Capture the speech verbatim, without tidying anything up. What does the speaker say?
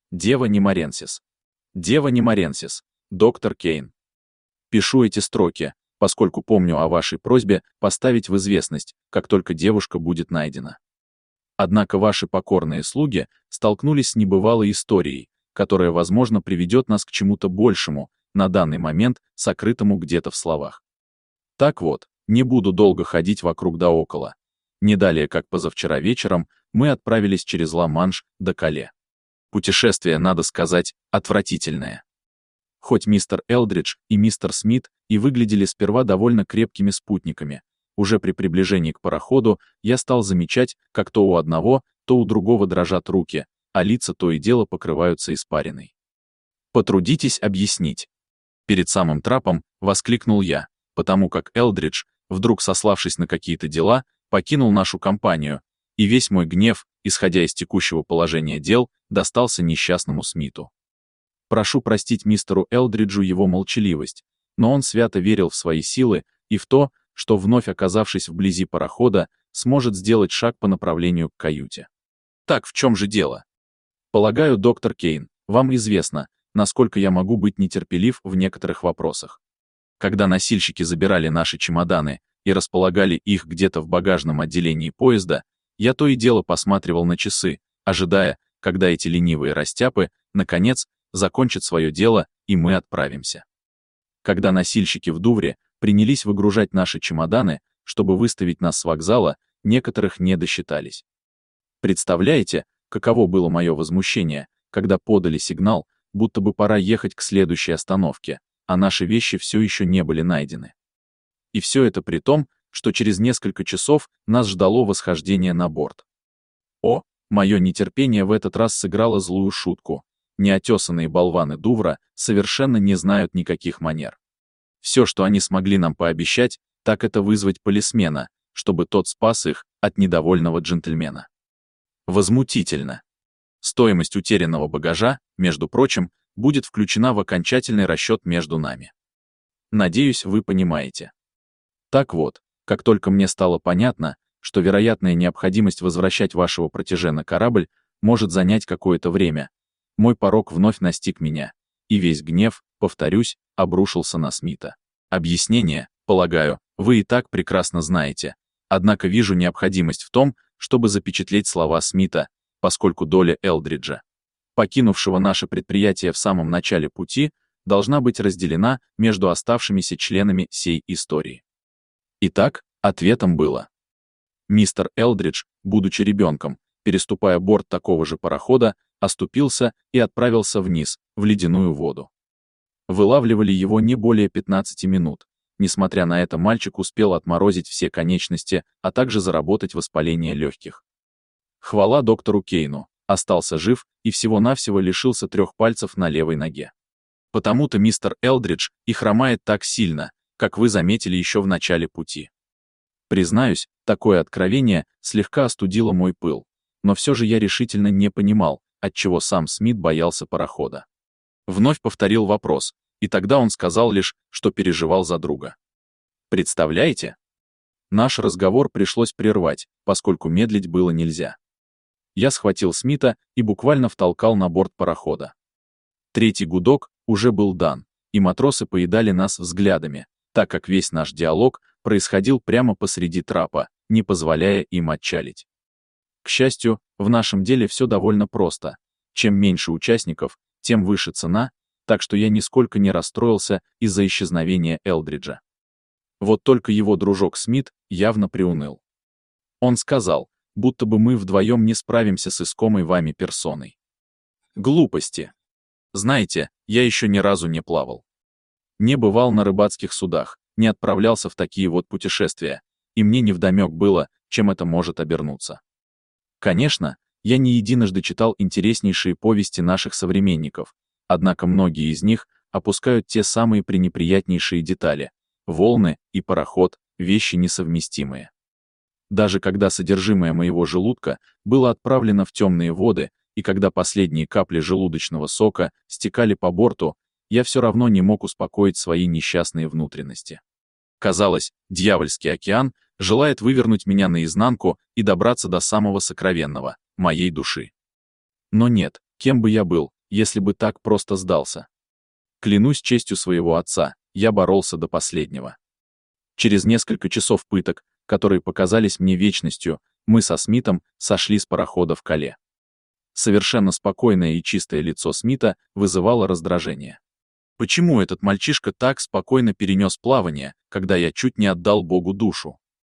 Дева Неморенсис. Дева Неморенсис. Доктор Кейн. Пишу эти строки, поскольку помню о вашей просьбе поставить в известность, как только девушка будет найдена. Однако ваши покорные слуги столкнулись с небывалой историей, которая, возможно, приведет нас к чему-то большему, на данный момент сокрытому где-то в словах. Так вот, не буду долго ходить вокруг да около. Не далее, как позавчера вечером, мы отправились через Ла-Манш до Кале. Путешествие, надо сказать, отвратительное. Хоть мистер Элдридж и мистер Смит и выглядели сперва довольно крепкими спутниками, уже при приближении к пароходу я стал замечать, как то у одного, то у другого дрожат руки, а лица то и дело покрываются испариной. «Потрудитесь объяснить». Перед самым трапом воскликнул я, потому как Элдридж, вдруг сославшись на какие-то дела, покинул нашу компанию, и весь мой гнев, исходя из текущего положения дел, достался несчастному Смиту. Прошу простить мистеру Элдриджу его молчаливость, но он свято верил в свои силы и в то, что, вновь оказавшись вблизи парохода, сможет сделать шаг по направлению к каюте. Так, в чем же дело? Полагаю, доктор Кейн, вам известно, насколько я могу быть нетерпелив в некоторых вопросах. Когда носильщики забирали наши чемоданы и располагали их где-то в багажном отделении поезда, я то и дело посматривал на часы, ожидая, когда эти ленивые растяпы, наконец, закончат свое дело, и мы отправимся. Когда носильщики в Дувре принялись выгружать наши чемоданы, чтобы выставить нас с вокзала, некоторых не досчитались. Представляете, каково было мое возмущение, когда подали сигнал, будто бы пора ехать к следующей остановке, а наши вещи все еще не были найдены. И все это при том, что через несколько часов нас ждало восхождение на борт. О, мое нетерпение в этот раз сыграло злую шутку. Неотесанные болваны Дувра совершенно не знают никаких манер. Все, что они смогли нам пообещать, так это вызвать полисмена, чтобы тот спас их от недовольного джентльмена. Возмутительно. Стоимость утерянного багажа, между прочим, будет включена в окончательный расчет между нами. Надеюсь, вы понимаете. Так вот, как только мне стало понятно, что вероятная необходимость возвращать вашего протеже на корабль может занять какое-то время, мой порок вновь настиг меня, и весь гнев, повторюсь, обрушился на Смита. Объяснение, полагаю, вы и так прекрасно знаете, однако вижу необходимость в том, чтобы запечатлеть слова Смита, поскольку доля Элдриджа, покинувшего наше предприятие в самом начале пути, должна быть разделена между оставшимися членами сей истории. Итак, ответом было. Мистер Элдридж, будучи ребенком, переступая борт такого же парохода, оступился и отправился вниз, в ледяную воду. Вылавливали его не более пятнадцати минут. Несмотря на это, мальчик успел отморозить все конечности, а также заработать воспаление легких. Хвала доктору Кейну, остался жив и всего-навсего лишился трех пальцев на левой ноге. Потому-то мистер Элдридж и хромает так сильно, как вы заметили еще в начале пути. Признаюсь, такое откровение слегка остудило мой пыл, но все же я решительно не понимал, отчего сам Смит боялся парохода. Вновь повторил вопрос, и тогда он сказал лишь, что переживал за друга. Представляете? Наш разговор пришлось прервать, поскольку медлить было нельзя. Я схватил Смита и буквально втолкал на борт парохода. Третий гудок уже был дан, и матросы поедали нас взглядами, так как весь наш диалог происходил прямо посреди трапа, не позволяя им отчалить. К счастью, в нашем деле все довольно просто. Чем меньше участников, тем выше цена, так что я нисколько не расстроился из-за исчезновения Элдриджа. Вот только его дружок Смит явно приуныл. Он сказал, будто бы мы вдвоем не справимся с искомой вами персоной. Глупости. Знаете, я еще ни разу не плавал. Не бывал на рыбацких судах, не отправлялся в такие вот путешествия, и мне невдомек было, чем это может обернуться. Конечно, я не единожды читал интереснейшие повести наших современников, однако многие из них опускают те самые пренеприятнейшие детали. Волны и пароход — вещи несовместимые. Даже когда содержимое моего желудка было отправлено в темные воды, и когда последние капли желудочного сока стекали по борту, я все равно не мог успокоить свои несчастные внутренности. Казалось, дьявольский океан желает вывернуть меня наизнанку и добраться до самого сокровенного, моей души. Но нет, кем бы я был, если бы так просто сдался. Клянусь честью своего отца, я боролся до последнего. Через несколько часов пыток, которые показались мне вечностью, мы со Смитом сошли с парохода в Кале. Совершенно спокойное и чистое лицо Смита вызывало раздражение. Почему этот мальчишка так спокойно перенес плавание, когда я чуть не отдал Богу душу?